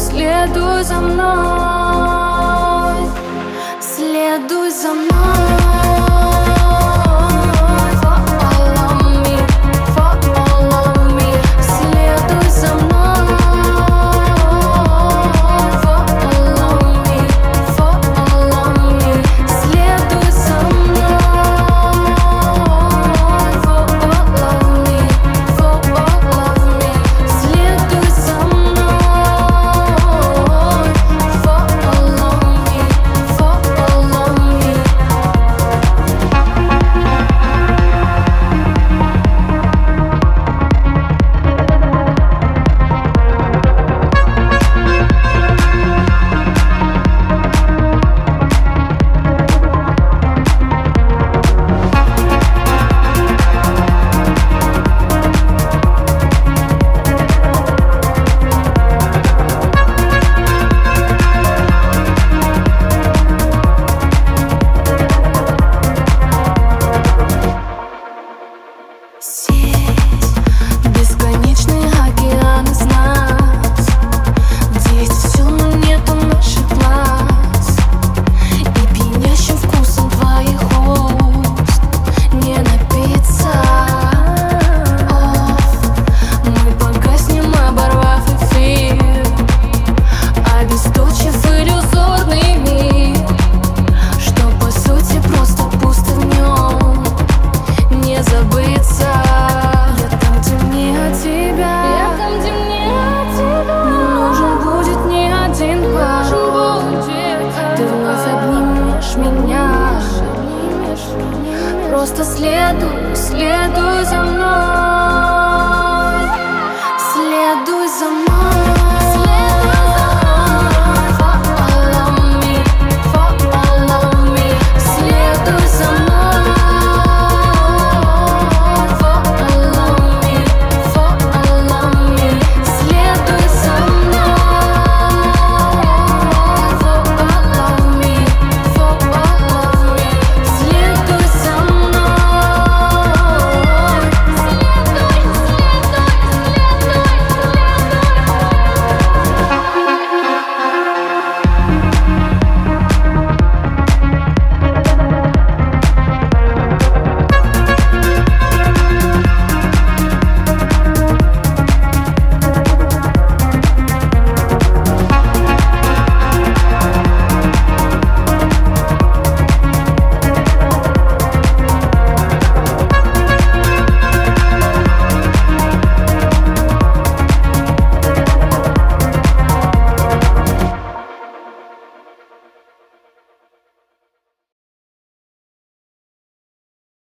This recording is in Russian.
следуй за мной, следуй за мной. Бесконечные океаны нас, где есть все, но нету наших глаз, и пьянящим вкусом твоих уст не напиться. Мы погаснем, оборвав эфир, обесточив иллюзорный мир, что по сути просто пусто в нем, не забыться. Меня просто следуй за мной.